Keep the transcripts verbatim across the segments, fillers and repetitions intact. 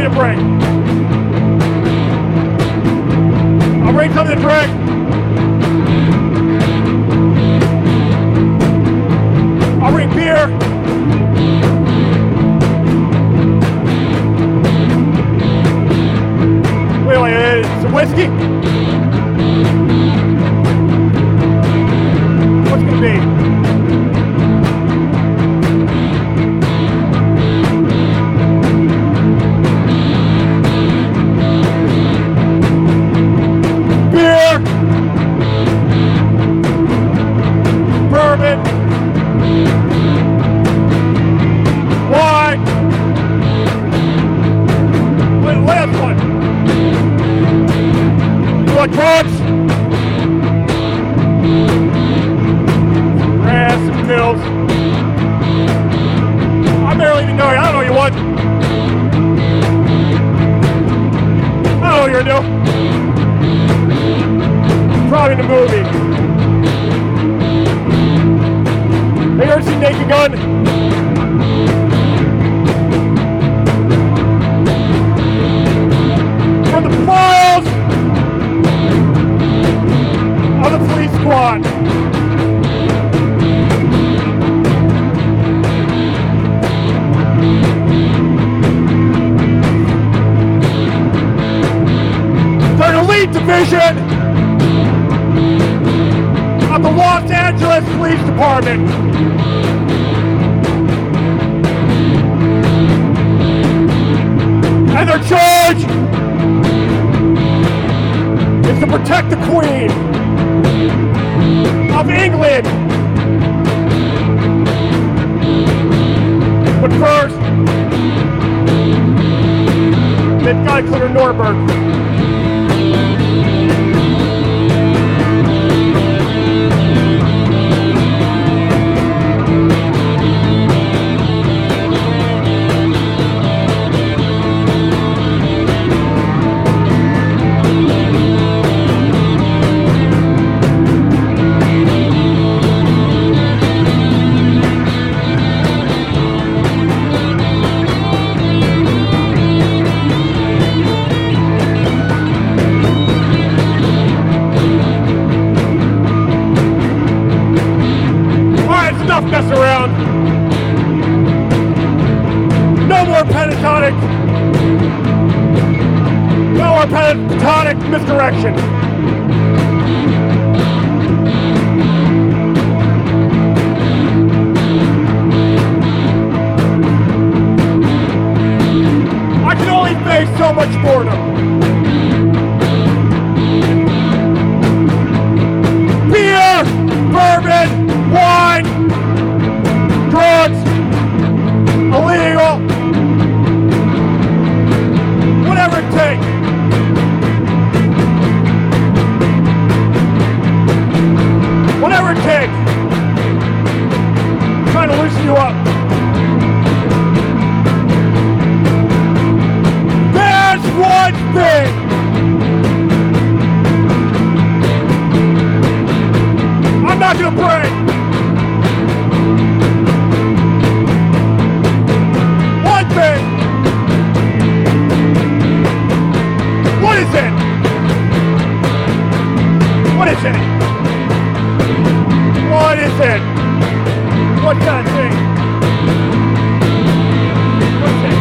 a break. I'll bring something to drink. I'll bring beer. Wait, wait, uh, some whiskey? What's it gonna be? Bourbon, wine, wait, last one. You want drugs? Grass and pills. I barely even know you. I don't know what you want. I don't know what you're gonna do. Probably in the movie. Have you ever seen Naked Gun? From the files of the police squad. They're an elite division of the Los Angeles Police Department. And their charge is to protect the Queen of England. But first, they've got to clear Nuremberg. Mess around. No more pentatonic. No more pentatonic misdirection. I can only face so much boredom. Beer, bourbon, wine, drugs, illegal, whatever it takes. Whatever it takes. I'm trying to loosen you up. There's one thing. I'm not gonna break. What is it? What is it? What is it? What kind of thing? What's it?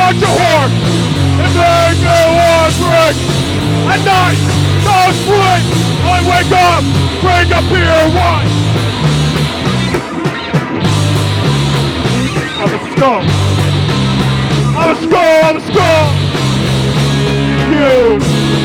at your horse and make me one drink. At night, don't sleep. I wake up, bring a beer wine. I'm a skull. I'm a skull. I'm a skull. You.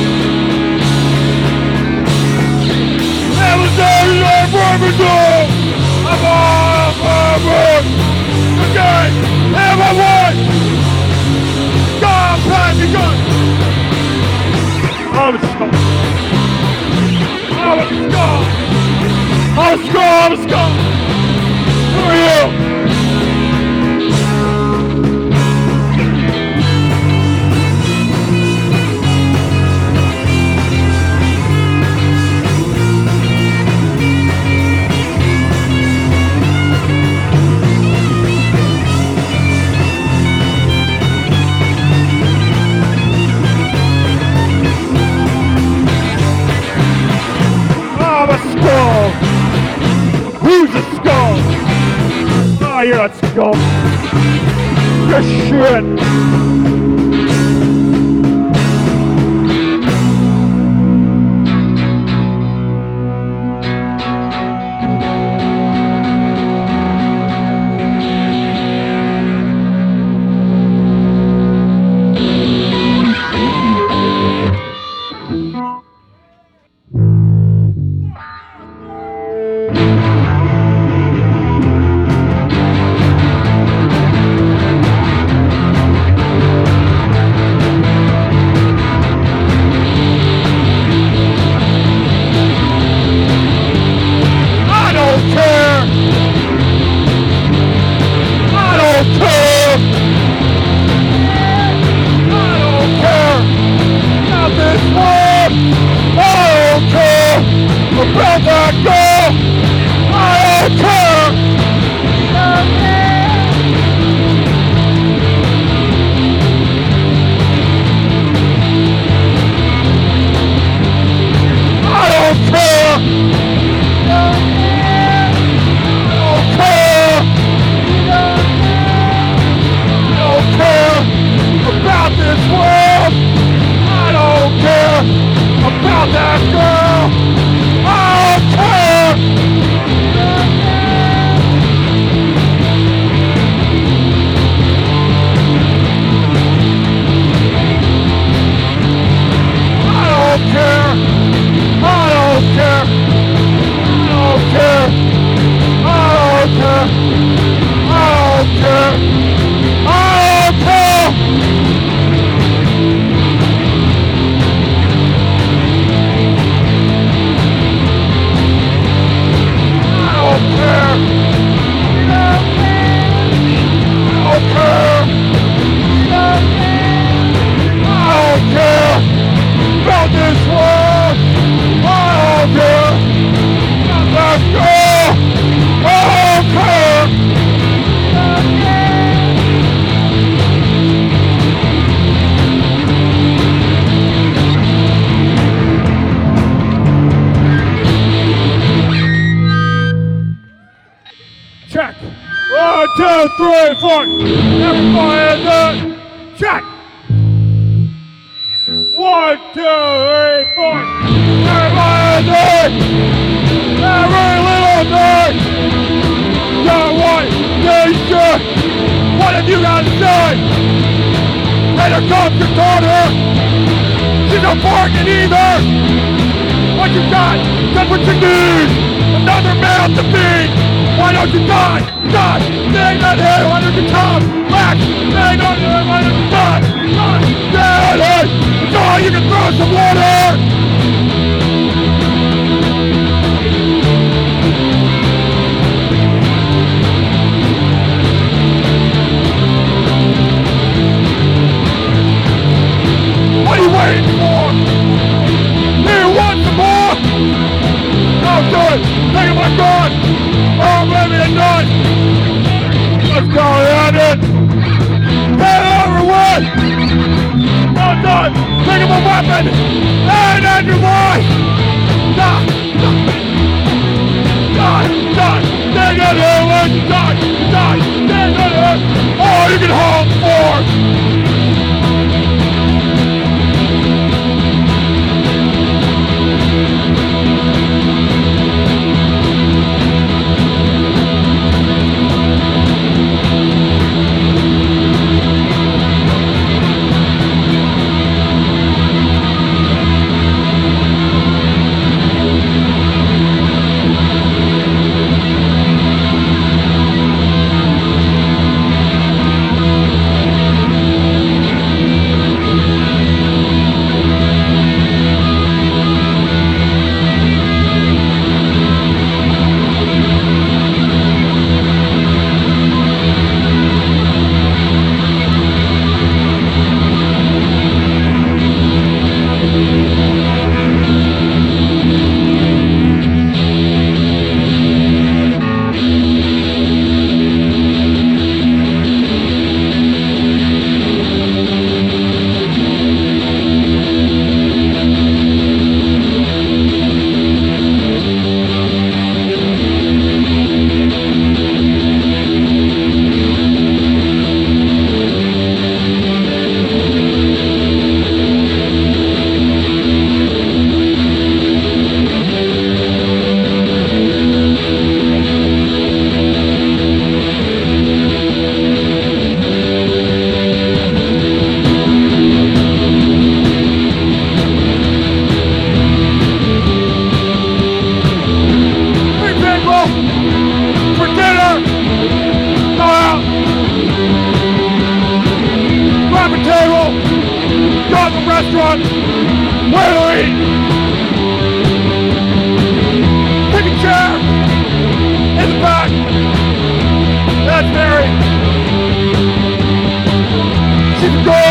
Every day you're burning down. I'm all burning. Today, have I won? God, time begun. I'm a skull. I'm a skull. I'm a skull. I'm a skull. Who are you? Who's a skull? Oh, you're a skull. You're shit. About that girl, I don't care. I don't care. I don't care. I don't care about this world. I don't care about that girl. I don't care! I don't care! I don't care! I don't care! I don't care! I don't care! I don't care! About this world, I don't care. Let's go. I don't care. Check. One, two, three, four. Everybody hands up. Check. One, two, three, four. Everybody hands up. Every little thing. Got one nation. What have you got to say? And here comes your daughter. She's not barking either. What you got? That's what you need. Another mouth to feed. Why don't you die? Die! Stay down here! Why don't you come back? Stay down here! Why don't you die? Die! Stay down here! So you can throw some water! What are you waiting for? Do you want some more? Don't do it! Take it my gun! Oh, baby, it's done! Let's go, Landon! Get it over with! Well done! Pick up a weapon! And end your life! Die! Die! Die! Take it here, Landon! Die! Die! Take it here! Oh, you can hold for!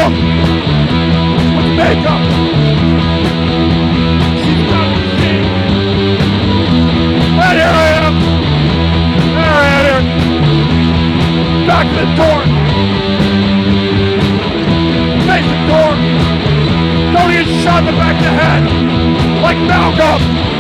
girl with makeup. She's got a machine. And here I am. There I am. Back to the door. Face the door. Don't get shot in the back of the head. Like Malcolm.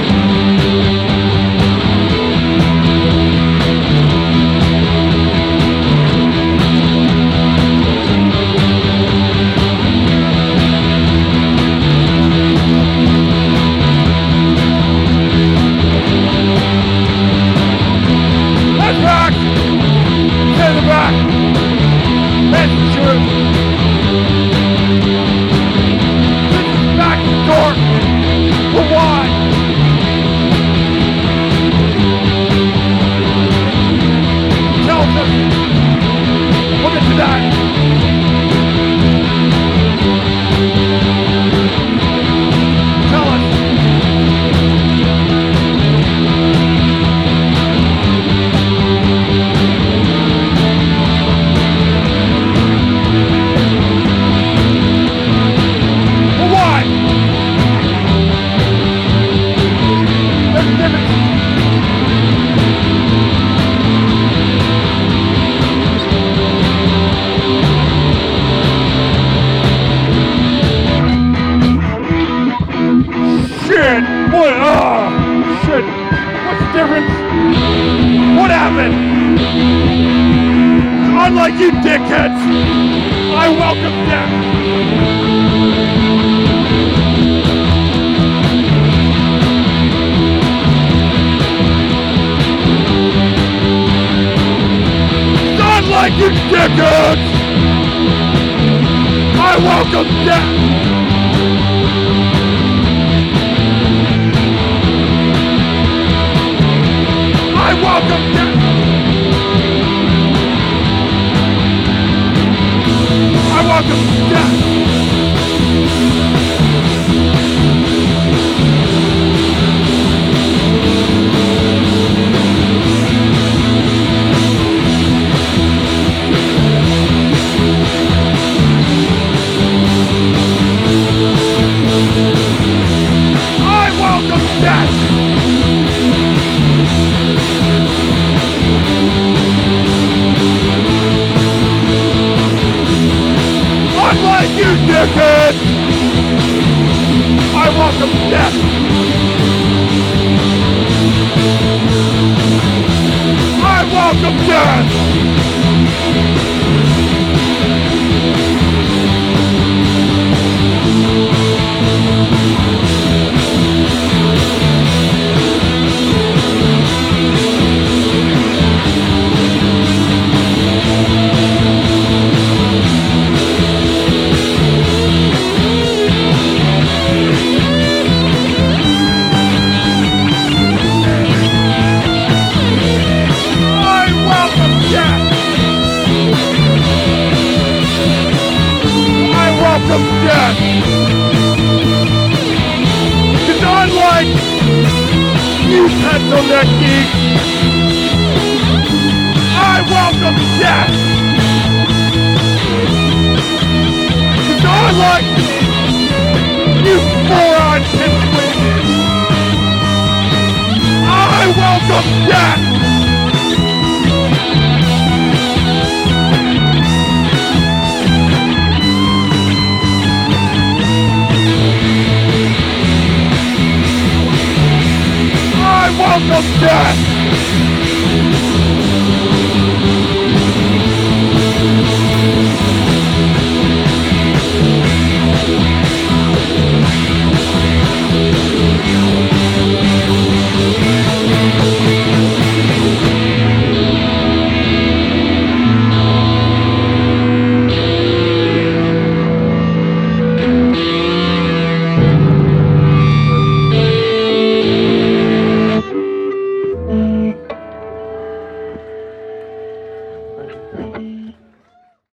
That's back. Stay in the back. That's the truth. This is back to the door. But why? Tells us. Look at that. Tell us. But why? There's a difference. Shit! What? Ah! Shit! What's the difference? What happened? Unlike you dickheads, I welcome death. Unlike you dickheads, I welcome death. I welcome death. I welcome death. I welcome death. Unlike you, dickhead, I welcome death. I welcome death. Welcome death. Because unlike you pencil neck geeks, I welcome death. Because unlike you moron pipsqueaks, I welcome death.